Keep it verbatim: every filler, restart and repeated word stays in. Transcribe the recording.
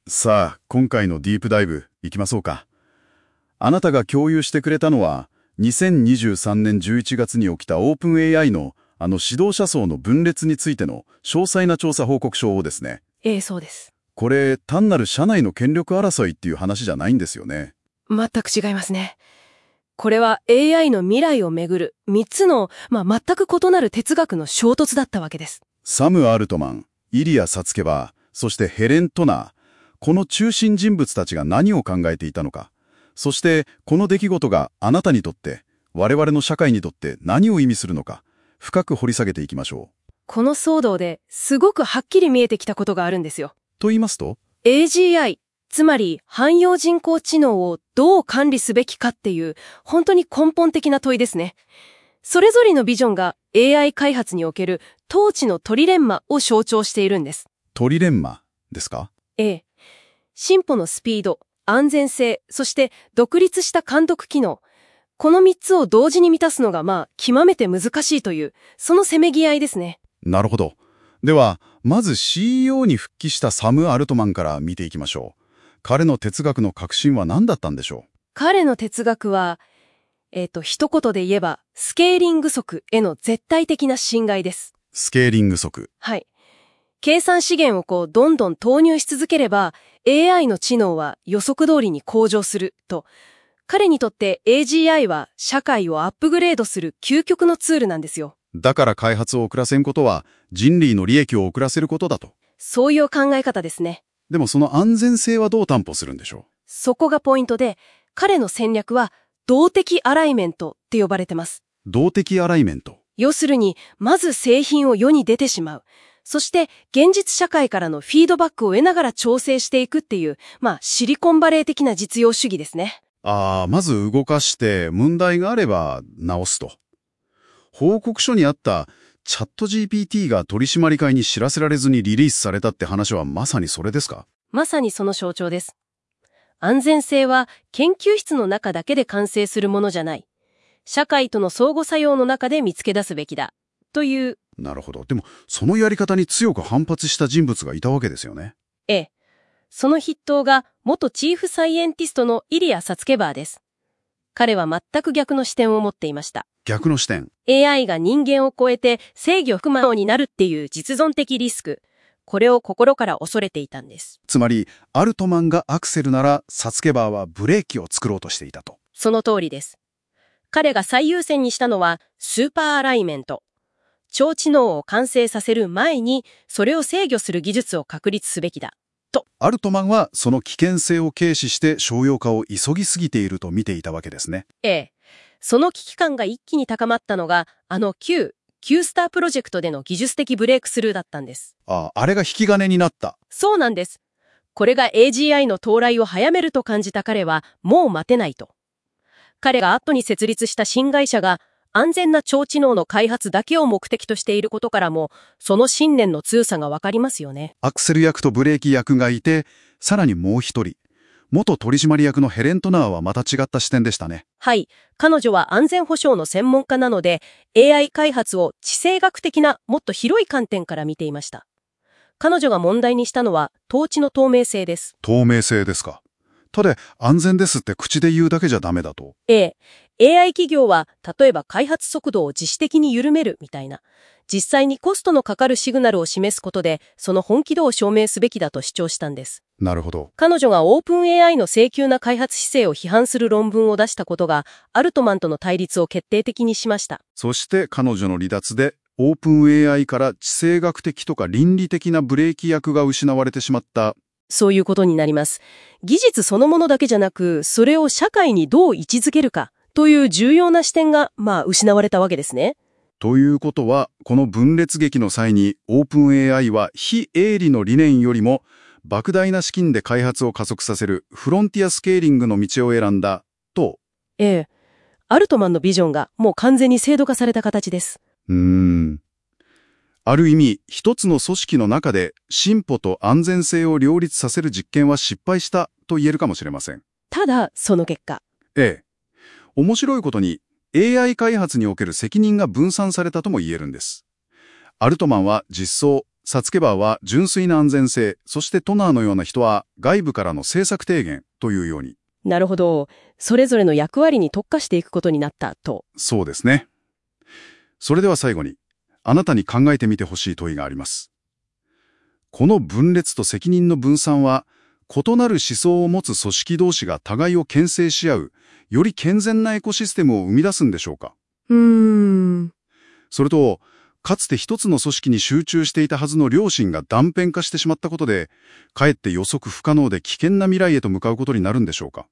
さあ、今回のディープダイブ、行きましょうか。あなたが共有してくれたのは、にせんにじゅうさんねんじゅういちがつに起きた オープンエーアイ のあの指導者層の分裂についての詳細な調査報告書をですね。 ええ、そうです。 これ、単なる社内の権力争いっていう話じゃないんですよね。 全く違いますね。これは エーアイ の未来をめぐるみっつの、まあ、全く異なる哲学の衝突だったわけです。 サム・アルトマン、イリア・サツケバー、そしてヘレン・トナー、この中心人物たちが何を考えていたのか、そしてこの出来事があなたにとって、我々の社会にとって何を意味するのか、深く掘り下げていきましょう。 この騒動ですごくはっきり見えてきたことがあるんですよ。 と言いますとエージーアイ、つまり汎用人工知能をどう管理すべきかっていう本当に根本的な問いですね。それぞれのビジョンが エーアイ 開発における統治のトリレンマを象徴しているんです。 トリレンマですか？ ええ。進歩のスピード、安全性、そして独立した監督機能。このみっつを同時に満たすのがまあ極めて難しいという、そのせめぎ合いですね。 なるほど。では、まず シーイーオー に復帰したサム・アルトマンから見ていきましょう。彼の哲学の核心は何だったんでしょう？ 彼の哲学は、えっと、一言で言えば、スケーリング則への絶対的な侵害です。 スケーリング則。 はい。計算資源をこう、どんどん投入し続ければ、エーアイ の知能は予測通りに向上すると。彼にとって エージーアイ は社会をアップグレードする究極のツールなんですよ。 だから開発を遅らせんことは人類の利益を遅らせることだと。 そういう考え方ですね。 でもその安全性はどう担保するんでしょう？ そこがポイントで、彼の戦略は動的アライメントって呼ばれてます。 動的アライメント。 要するに、まず製品を世に出てしまう。そして、現実社会からのフィードバックを得ながら調整していくっていう、まあ、シリコンバレー的な実用主義ですね。 ああ、まず動かして問題があれば直すと。報告書にあったチャット ジーピーティー が取締会に知らせられずにリリースされたって話はまさにそれですか？ まさにその象徴です。安全性は研究室の中だけで完成するものじゃない。社会との相互作用の中で見つけ出すべきだ。という。 なるほど。でも、そのやり方に強く反発した人物がいたわけですよね。 ええ。その筆頭が元チーフサイエンティストのイリア・サツケバーです。彼は全く逆の視点を持っていました。 逆の視点。 エーアイ が人間を超えて制御不能になるっていう実存的リスク。これを心から恐れていたんです。 つまり、アルトマンがアクセルなら、サツケバーはブレーキを作ろうとしていたと。 その通りです。彼が最優先にしたのは、スーパーアライメント。超知能を完成させる前に、それを制御する技術を確立すべきだ。と。 アルトマンは、その危険性を軽視して商用化を急ぎすぎていると見ていたわけですね。 ええ。その危機感が一気に高まったのが、あの Q、Q スタープロジェクトでの技術的ブレイクスルーだったんです。 ああ、あれが引き金になった。 そうなんです。これが エージーアイ の到来を早めると感じた彼は、もう待てないと。彼が後に設立した新会社が、安全な超知能の開発だけを目的としていることからも、その信念の強さがわかりますよね。 アクセル役とブレーキ役がいて、さらにもう一人。元取締役のヘレン・トナーはまた違った視点でしたね。 はい。彼女は安全保障の専門家なので、エーアイ 開発を地政学的なもっと広い観点から見ていました。彼女が問題にしたのは、統治の透明性です。 透明性ですか。ただ、安全ですって口で言うだけじゃダメだと。 ええ。エーアイ 企業は、例えば開発速度を自主的に緩めるみたいな、実際にコストのかかるシグナルを示すことで、その本気度を証明すべきだと主張したんです。 なるほど。 彼女がオープン エーアイ の請求な開発姿勢を批判する論文を出したことが、アルトマンとの対立を決定的にしました。 そして彼女の離脱で、オープン エーアイ から地政学的とか倫理的なブレーキ役が失われてしまった。 そういうことになります。技術そのものだけじゃなく、それを社会にどう位置づけるかという重要な視点が、まあ、失われたわけですね。 ということは、この分裂劇の際に、オープン エーアイ は非営利の理念よりも、莫大な資金で開発を加速させるフロンティアスケーリングの道を選んだ、と。 ええ。アルトマンのビジョンがもう完全に制度化された形です。 うーん。ある意味、一つの組織の中で進歩と安全性を両立させる実験は失敗したと言えるかもしれません。 ただ、その結果。 ええ。面白いことに、エーアイ 開発における責任が分散されたとも言えるんです。アルトマンは実装、 サツケバーは純粋な安全性、そしてトナーのような人は外部からの政策提言というように。 なるほど。それぞれの役割に特化していくことになったと。 そうですね。それでは最後に、あなたに考えてみてほしい問いがあります。この分裂と責任の分散は、異なる思想を持つ組織同士が互いを牽制し合う、より健全なエコシステムを生み出すんでしょうか。 うーん。 それと、かつて一つの組織に集中していたはずの良心が断片化してしまったことで、かえって予測不可能で危険な未来へと向かうことになるんでしょうか。